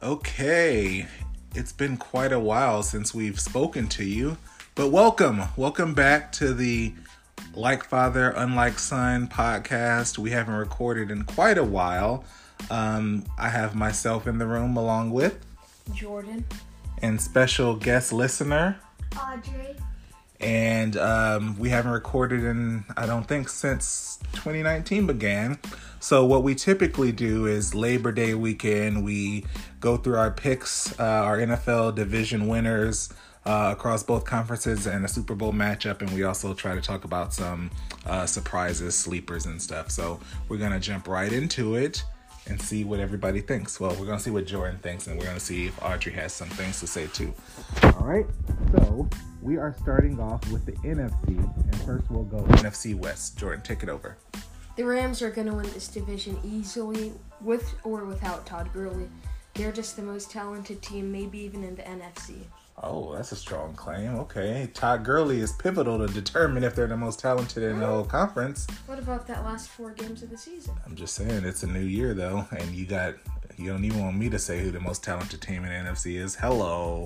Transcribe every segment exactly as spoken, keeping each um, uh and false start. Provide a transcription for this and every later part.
Okay, it's been quite a while since we've spoken to you, but welcome. Welcome back to the Like Father, Unlike Son podcast. We haven't recorded in quite a while. Um, I have myself in the room along with Jordan and special guest listener Audrey. And um, we haven't recorded in, I don't think, since twenty nineteen began. So what we typically do is Labor Day weekend, we go through our picks, uh, our N F L division winners uh, across both conferences and a Super Bowl matchup. And we also try to talk about some uh, surprises, sleepers and stuff. So we're going to jump right into it and see what everybody thinks. Well, we're going to see what Jordan thinks, and we're going to see if Audrey has some things to say too. All right. So we are starting off with the N F C, and first we'll go N F C West. Jordan, take it over. The Rams are going to win this division easily, with or without Todd Gurley. They're just the most talented team, maybe even in the N F C. Oh, that's a strong claim. Okay. Todd Gurley is pivotal to determine if they're the most talented in the whole conference. What about that last four games of the season? I'm just saying, it's a new year, though, and you got, you don't even want me to say who the most talented team in the N F C is. Hello.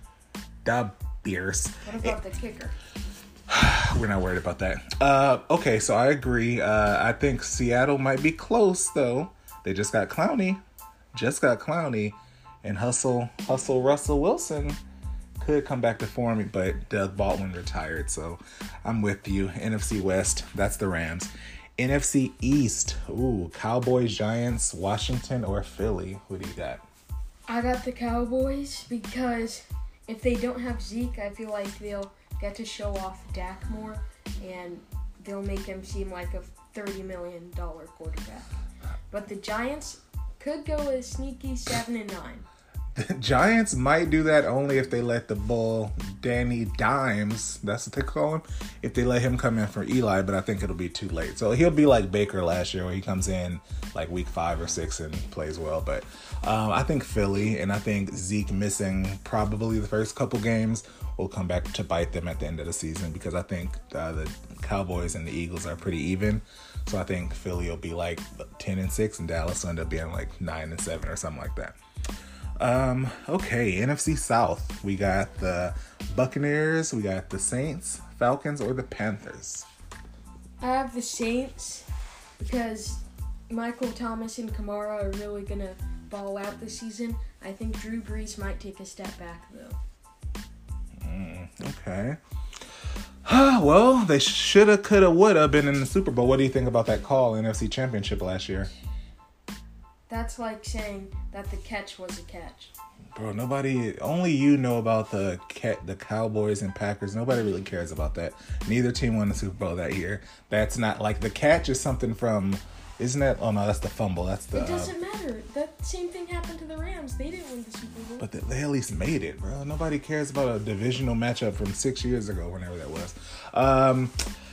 Da Bears. What about the kicker? We're not worried about that. Uh, okay, so I agree. Uh, I think Seattle might be close, though. They just got Clowney. Just got Clowney. And Hustle, Hustle Russell Wilson could come back to form, but Doug Baldwin retired, so I'm with you. N F C West, that's the Rams. N F C East, ooh, Cowboys, Giants, Washington, or Philly? Who do you got? I got the Cowboys because if they don't have Zeke, I feel like they'll get to show off Dak more, and they'll make him seem like a thirty million dollars quarterback. But the Giants could go a sneaky seven and nine. The Giants might do that only if they let the bull Danny Dimes, that's what they call him, if they let him come in for Eli, but I think it'll be too late. So he'll be like Baker last year where he comes in like week five or six and plays well. But um, I think Philly, and I think Zeke missing probably the first couple games will come back to bite them at the end of the season, because I think uh, the Cowboys and the Eagles are pretty even. So I think Philly will be like ten and six and Dallas will end up being like nine and seven or something like that. Um, okay, N F C South. We got the Buccaneers, we got the Saints, Falcons, or the Panthers. I have the Saints because Michael Thomas and Kamara are really going to ball out this season. I think Drew Brees might take a step back, though. Mm, okay. Well, they shoulda, coulda, woulda been in the Super Bowl. What do you think about that call, N F C Championship last year? That's like saying that the catch was a catch. Bro, nobody, only you know about the cat, the Cowboys and Packers. Nobody really cares about that. Neither team won the Super Bowl that year. That's not, like, the catch is something from, isn't that, oh no, that's the fumble. That's the. It doesn't uh, matter. That same thing happened to the Rams. They didn't win the Super Bowl. But they at least made it, bro. Nobody cares about a divisional matchup from six years ago, whenever that was. Um...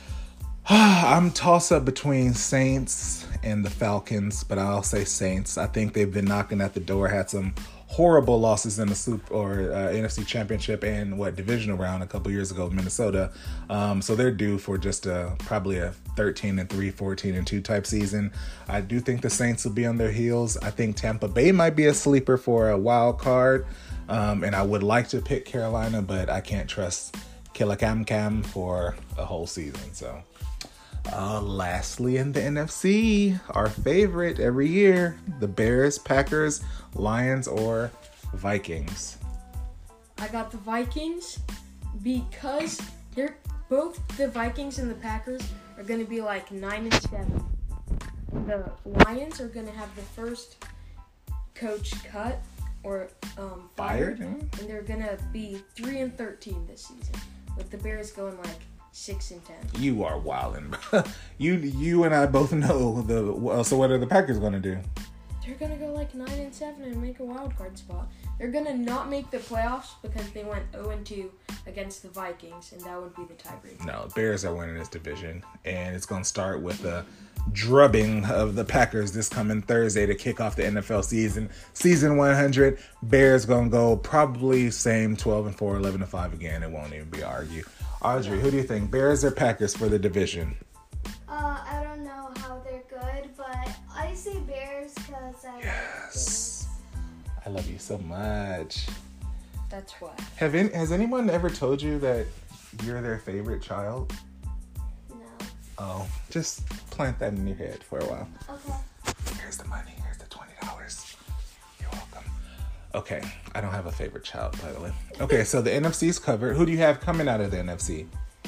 I'm toss up between Saints and the Falcons, but I'll say Saints. I think they've been knocking at the door, had some horrible losses in the Super or uh, N F C Championship and what divisional round a couple years ago, Minnesota. Um, so they're due for just a probably a thirteen and three, fourteen and two type season. I do think the Saints will be on their heels. I think Tampa Bay might be a sleeper for a wild card, um, and I would like to pick Carolina, but I can't trust Killa Cam Cam for a whole season. So. Uh, lastly, in the N F C, our favorite every year, the Bears, Packers, Lions, or Vikings. I got the Vikings because they're both the Vikings and the Packers are going to be like nine and seven. The Lions are going to have the first coach cut or um, fired, Fired? and they're going to be three and thirteen this season, with the Bears going like Six and ten. You are wildin', bro. you you and I both know the. Well, so what are the Packers gonna do? They're gonna go like nine and seven and make a wild card spot. They're gonna not make the playoffs because they went zero and two against the Vikings, and that would be the tiebreaker. No, Bears are winning this division, and it's gonna start with a drubbing of the Packers this coming Thursday to kick off the N F L season. Season one hundred. Bears gonna go probably same twelve and four, eleven and five again. It won't even be argued. Audrey, who do you think? Bears or Packers for the division? Uh, I don't know how they're good, but I say Bears because I Yes. I love you so much. That's why. Have any, has anyone ever told you that you're their favorite child? No. Oh, just plant that in your head for a while. Okay. Here's the money. Here's the twenty dollars. You're welcome. Okay, I don't have a favorite child, by the way. Okay, so the N F C's covered. Who do you have coming out of the N F C?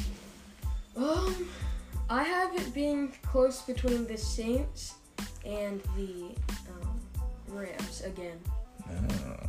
Um, I have it being close between the Saints and the um, Rams again. Oh.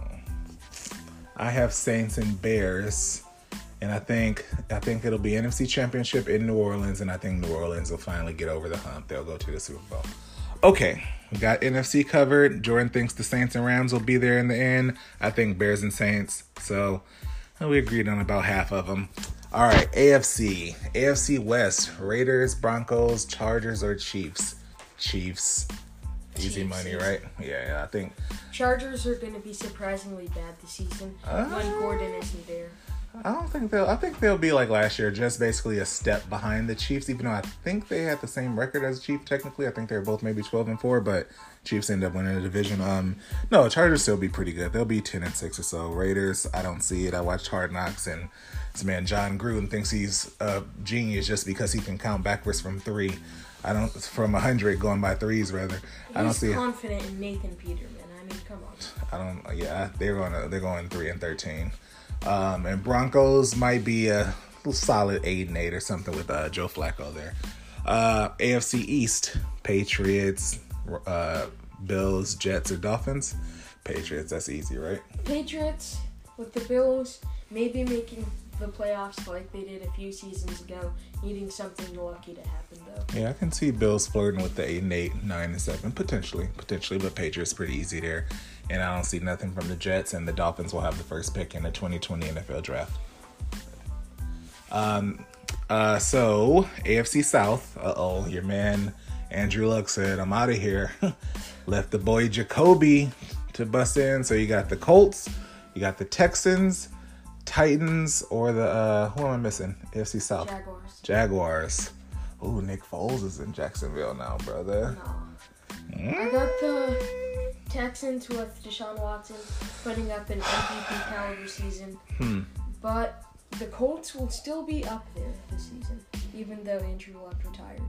I have Saints and Bears, and I think I think it'll be N F C Championship in New Orleans, and I think New Orleans will finally get over the hump. They'll go to the Super Bowl. Okay, we got N F C covered. Jordan thinks the Saints and Rams will be there in the end. I think Bears and Saints. So we agreed on about half of them. All right, A F C. A F C West. Raiders, Broncos, Chargers, or Chiefs? Chiefs. Easy Chiefs, money, easy. right? Yeah, yeah, I think. Chargers are going to be surprisingly bad this season Uh, when Gordon isn't there. I don't think they'll. I think they'll be like last year, just basically a step behind the Chiefs. Even though I think they had the same record as the Chiefs. Technically, I think they're both maybe twelve and four, but Chiefs end up winning the division. Um, no, Chargers still be pretty good. They'll be ten and six or so. Raiders, I don't see it. I watched Hard Knocks, and this man John Gruden thinks he's a genius just because he can count backwards from three. I don't from a hundred going by threes rather. I don't He's see. confident in Nathan Peterman. I mean, come on. I don't. Yeah, they're going. They're going three and thirteen. Um, and Broncos might be a solid eight and eight or something with uh, Joe Flacco there. Uh, A F C East: Patriots, uh, Bills, Jets, or Dolphins. Patriots. That's easy, right? Patriots with the Bills maybe making the playoffs like they did a few seasons ago, needing something lucky to happen though. Yeah, I can see Bills flirting with the eight and eight, nine and seven, potentially, potentially, but Patriots pretty easy there. And I don't see nothing from the Jets, and the Dolphins will have the first pick in the twenty twenty N F L draft. Um, uh, so A F C South. Uh oh, your man Andrew Luck said, "I'm out of here." Left the boy Jacoby to bust in. So you got the Colts, you got the Texans, Titans, or the uh, who am I missing? A F C South. Jaguars. Jaguars. Ooh, Nick Foles is in Jacksonville now, brother. No. Mm. I got the Texans with Deshaun Watson putting up an M V P caliber season. Hmm. But the Colts will still be up there this season, even though Andrew Luck retired.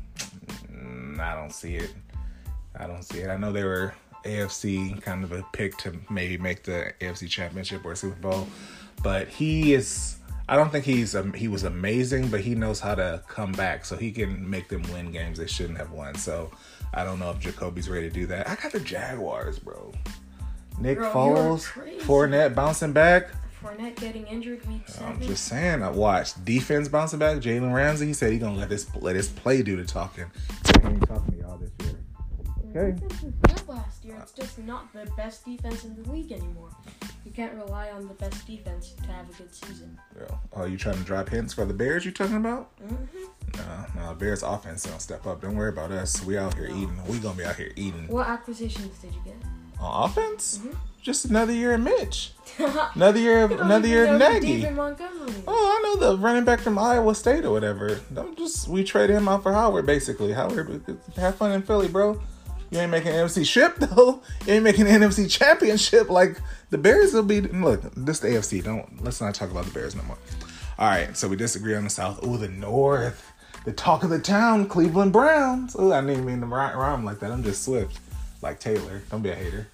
Mm, I don't see it. I don't see it. I know they were A F C kind of a pick to maybe make the A F C Championship or Super Bowl, but he is. I don't think he's um, he was amazing, but he knows how to come back, so he can make them win games they shouldn't have won. So I don't know if Jacoby's ready to do that. I got the Jaguars, bro. Nick Bro, Foles, you're crazy. Fournette bouncing back. Fournette getting injured week seven. I'm just saying. I watched defense bouncing back. Jalen Ramsey, he said he's gonna let this let his play do the talking. He ain't talking to y'all this year. Okay. The defense was good last year. It's just not the best defense in the league anymore. You can't rely on the best defense to have a good season. Well, oh, you trying to drop hints for the Bears? You talking about? Mm-hmm. No, no. Bears offense don't step up. Don't worry about us. We out here No. eating. We gonna be out here eating. What acquisitions did you get? On offense? Mhm. Just another year of Mitch. Another year of You don't another even year of know Nagy. David Montgomery. Oh, I know the running back from Iowa State or whatever. Don't just we traded him out for Howard basically. Howard, have fun in Philly, bro. You ain't making an N F C ship though. You ain't making an N F C championship. Like the Bears will be. Look, this the A F C. Don't let's not talk about the Bears no more. All right, so we disagree on the South. Oh, the North. The talk of the town, Cleveland Browns. Oh, I didn't mean to rhyme like that. I'm just Swift, like Taylor. Don't be a hater.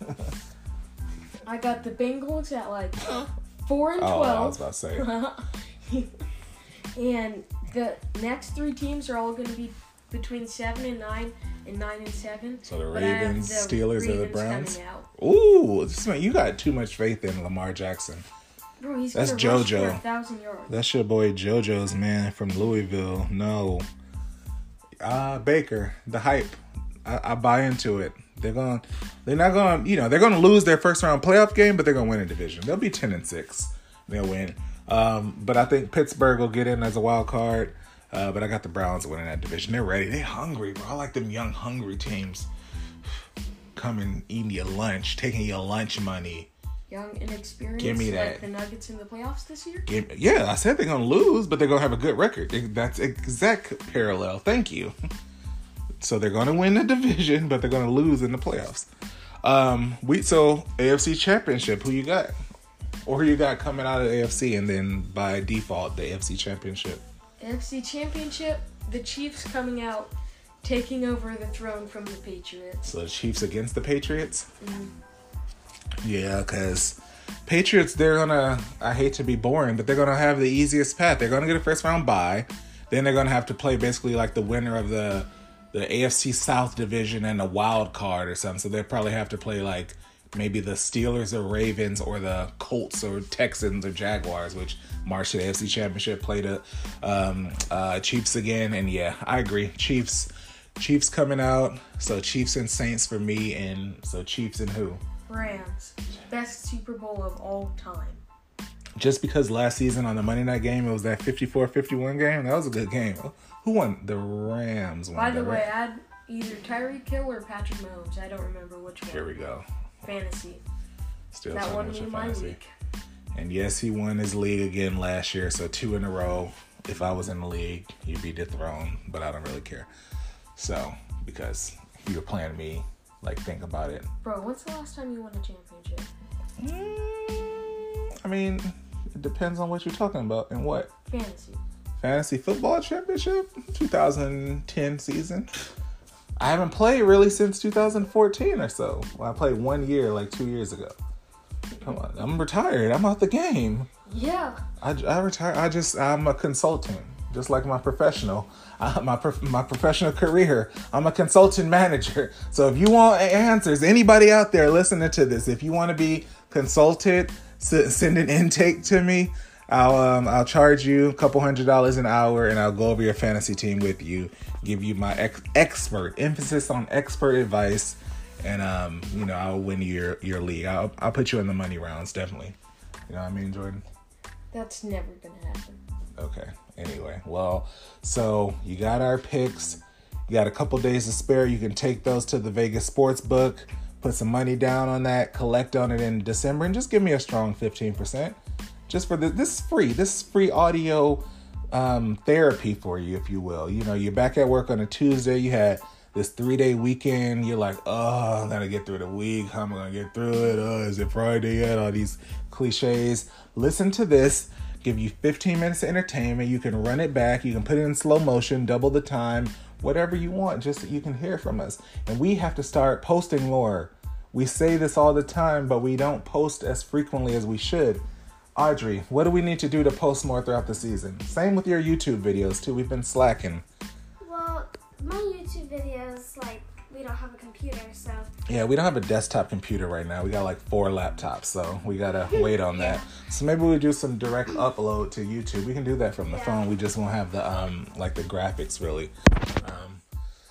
I got the Bengals at like four and Oh, I was twelve. about to say. And the next three teams are all going to be between seven and nine and nine and seven. So the But I have Ravens, the Steelers, or the Ravens Browns? coming out. Ooh, this man, you got too much faith in Lamar Jackson. Bro, he's That's gonna rush for JoJo. a thousand yards. That's your boy JoJo's man from Louisville. No. Uh, Baker, the hype. I, I buy into it. They're going they're not going you know, they're gonna lose their first round playoff game, but they're gonna win a division. They'll be ten and six. They'll win. Um, but I think Pittsburgh will get in as a wild card. Uh, but I got the Browns winning that division. They're ready. They're hungry, bro. I like them young, hungry teams. Coming, eating your lunch, taking your lunch money. Young, inexperienced, Give me like that. the Nuggets in the playoffs this year. Give, yeah, I said they're going to lose, but they're going to have a good record. That's exact parallel. Thank you. So they're going to win the division, but they're going to lose in the playoffs. Um, we so A F C Championship. Who you got? Or who you got coming out of the A F C, and then by default the A F C Championship? A F C Championship. The Chiefs coming out, taking over the throne from the Patriots. So the Chiefs against the Patriots. Mm-hmm. Yeah, because Patriots, they're gonna. I hate to be boring, but they're gonna have the easiest path. They're gonna get a first round bye. Then they're gonna have to play basically like the winner of the the A F C South division and a wild card or something. So they'll probably have to play like maybe the Steelers or Ravens or the Colts or Texans or Jaguars, which march to the A F C Championship, play the um, uh, Chiefs again. And yeah, I agree. Chiefs, Chiefs coming out. So Chiefs and Saints for me, and so Chiefs and who? Rams. Best Super Bowl of all time. Just because last season on the Monday night game, it was that fifty-four fifty-one game. That was a good game. Who won? The Rams won. By the that, way, right? I had either Tyreek Hill or Patrick Mahomes. I don't remember which one. Here we go. Fantasy. Still that talking won about me your my fantasy. week. And yes, he won his league again last year, so two in a row. If I was in the league, you'd be dethroned, but I don't really care. So, because you were playing me, like, think about it. Bro, when's the last time you won a championship? Mm, I mean, it depends on what you're talking about and what. Fantasy. Fantasy football championship, two thousand ten season. I haven't played really since two thousand fourteen or so. Well, I played one year, like two years ago. Come on, I'm retired. I'm out the game. Yeah. I, I retire. I just I'm a consultant, just like my professional, uh, my prof, my professional career. I'm a consultant manager. So if you want answers, anybody out there listening to this, if you want to be consulted, s- send an intake to me. I'll um, I'll charge you a couple hundred dollars an hour, and I'll go over your fantasy team with you, give you my ex- expert emphasis on expert advice, and um you know I'll win your your league. I'll I'll put you in the money rounds, definitely. You know what I mean, Jordan? That's never gonna happen. Okay. Anyway, well, so you got our picks. You got a couple days to spare. You can take those to the Vegas sports book, put some money down on that, collect on it in December, and just give me a strong fifteen percent. Just for this, this is free. This is free audio um, therapy for you, if you will. You know, you're back at work on a Tuesday. You had this three-day weekend. You're like, oh, I gotta get through the week. How am I gonna get through it? Oh, is it Friday yet? All these cliches. Listen to this. Give you fifteen minutes of entertainment. You can run it back. You can put it in slow motion, double the time, whatever you want, just so you can hear from us. And we have to start posting more. We say this all the time, but we don't post as frequently as we should. Audrey, what do we need to do to post more throughout the season? Same with your YouTube videos, too. We've been slacking. Well, my YouTube videos, like, we don't have a computer, so... Yeah, we don't have a desktop computer right now. We got like four laptops, so we got to wait on Yeah. that. So maybe we'll do some direct upload to YouTube. We can do that from the Yeah. phone. We just won't have the, um, like, the graphics, really. Um,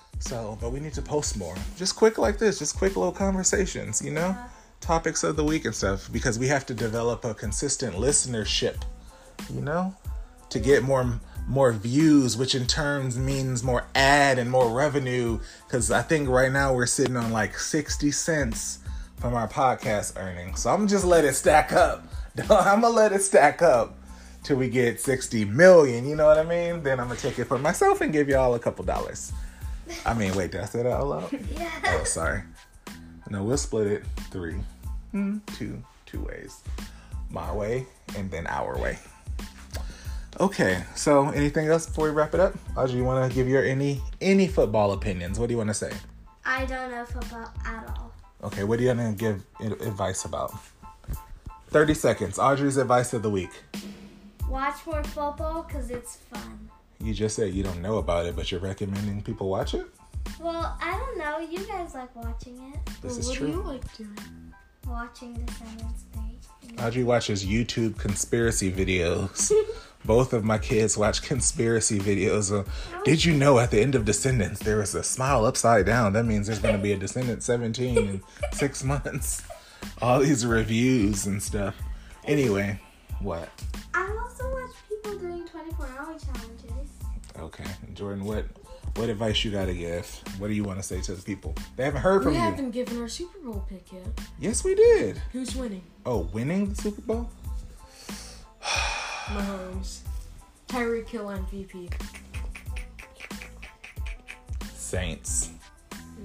so, but we need to post more. Just quick like this. Just quick little conversations, you know? Yeah. Topics of the week and stuff, because we have to develop a consistent listenership, you know, to get more more views, which in turn means more ad and more revenue, because I think right now we're sitting on like sixty cents from our podcast earnings. So I'm gonna just let it stack up. I'm gonna let it stack up till we get sixty million, you know what I mean? Then I'm gonna take it for myself and give y'all a couple dollars. I mean, wait, did I say that out loud? Yeah. Oh, sorry. No, we'll split it three, mm, two, two ways. My way and then our way. Okay, so anything else before we wrap it up? Audrey, you want to give your any any football opinions? What do you want to say? I don't know football at all. Okay, what do you want to give advice about? thirty seconds. Audrey's advice of the week. Watch more football because it's fun. You just said you don't know about it, but you're recommending people watch it? Well, I don't know. You guys like watching it. This Well, is what true. do you like doing? Watching Descendants three. Audrey watches YouTube conspiracy videos. Both of my kids watch conspiracy videos. Of, did you know at the end of Descendants there was a smile upside down? That means there's going to be a Descendant seventeen in six months. All these reviews and stuff. Anyway, what? I also watch people doing twenty-four hour challenges. Okay, Jordan, what what advice you got to give? What do you want to say to the people? They haven't heard from We you. haven't given our Super Bowl pick yet. Yes, we did. Who's winning? Oh, winning the Super Bowl? Mahomes. Tyreek Hill M V P. Saints.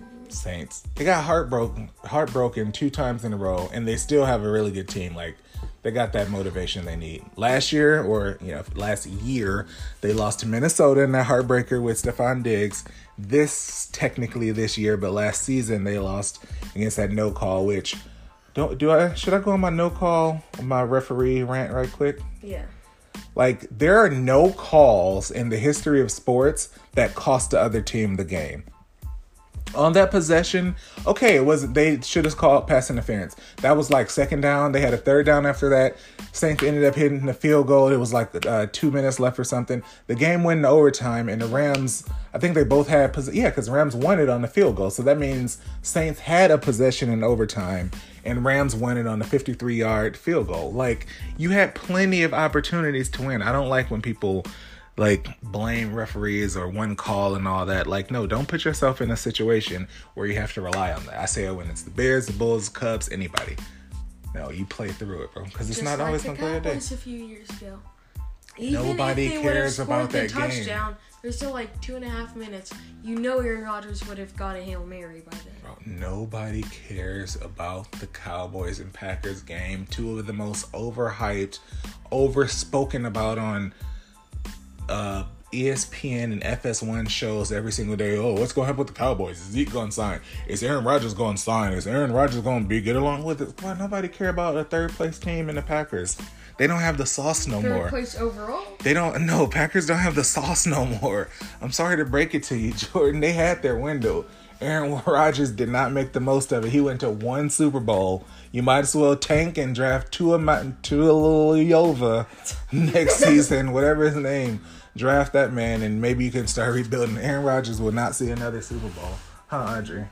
Saints. They got heartbroken, heartbroken two times in a row, and they still have a really good team. Like, they got that motivation they need. Last year, or, you know, last year, they lost to Minnesota in that heartbreaker with Stephon Diggs. This, technically this year, but last season they lost against that no call, which, don't, do I, should I go on my no call, on my referee rant right quick? Yeah. Like, there are no calls in the history of sports that cost the other team the game. On that possession, okay, it was they should have called pass interference. That was like second down. They had a third down after that. Saints ended up hitting the field goal. It was like uh, two minutes left or something. The game went into overtime, and the Rams, I think they both had, pos- yeah, because Rams won it on the field goal. So that means Saints had a possession in overtime, and Rams won it on a fifty-three-yard field goal. Like, you had plenty of opportunities to win. I don't like when people like blame referees or one call and all that. Like, no, don't put yourself in a situation where you have to rely on that. I say it when it's the Bears, the Bulls, Cubs, anybody. No, you play through it, bro, because it's Just not like always the gonna play a day. Cowboys a few years ago. Even Nobody if they would have cares about scored the that game. touchdown, there's still like two and a half minutes. You know Aaron Rodgers would have got a Hail Mary by then. Bro, nobody cares about the Cowboys and Packers game. Two of the most overhyped, overspoken about on uh, E S P N and F S one shows every single day. Oh, what's going to happen with the Cowboys? Is Zeke going to sign? Is Aaron Rodgers going to sign? Is Aaron Rodgers going to be get along with it? Why nobody care about a third place team in the Packers? They don't have the sauce no Third more. place overall? They don't, no, Packers don't have the sauce no more. I'm sorry to break it to you, Jordan. They had their window. Aaron Rodgers did not make the most of it. He went to one Super Bowl. You might as well tank and draft Tua Tagovailoa next season, whatever his name. Draft that man, and maybe you can start rebuilding. Aaron Rodgers will not see another Super Bowl. Huh, Audrey?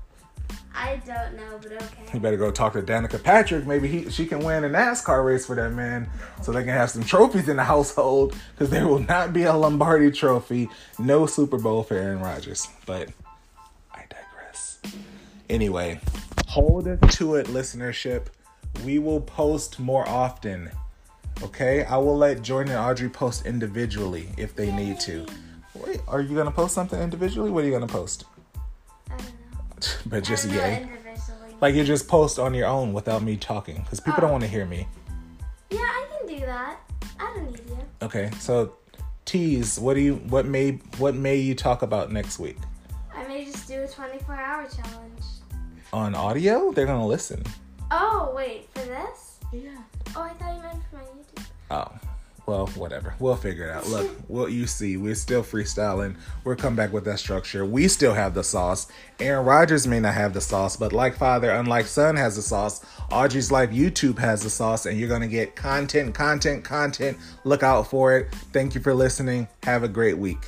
I don't know, but okay. You better go talk to Danica Patrick. Maybe he she can win a NASCAR race for that man, so they can have some trophies in the household, because there will not be a Lombardi trophy, no Super Bowl for Aaron Rodgers. But I digress. Anyway, hold us to it, listenership. We will post more often. Okay? I will let Jordan and Audrey post individually if they need to. Wait, are you going to post something individually? What are you going to post? I don't know. But just I don't know yay. individually. Like, you just post on your own without me talking, because people Oh. don't want to hear me. Yeah, I can do that. I don't need you. Okay, so tease. What do you? What may? What may you talk about next week? I may just do a twenty-four hour challenge. On audio? They're gonna listen. Oh, wait, for this? Yeah. Oh, I thought you meant for my YouTube. Oh, well, whatever. We'll figure it out. Look, what you see, we're still freestyling. We'll come back with that structure. We still have the sauce. Aaron Rodgers may not have the sauce, but like father, unlike son, has the sauce. Audrey's Life YouTube has the sauce, and you're going to get content, content, content. Look out for it. Thank you for listening. Have a great week.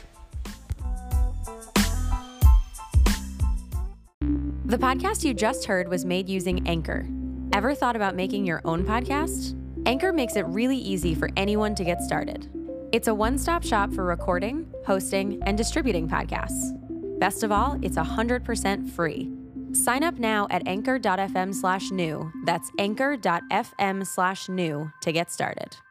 The podcast you just heard was made using Anchor. Ever thought about making your own podcast? Anchor makes it really easy for anyone to get started. It's a one-stop shop for recording, hosting, and distributing podcasts. Best of all, it's one hundred percent free. Sign up now at anchor.fm slash new. That's anchor.fm slash new to get started.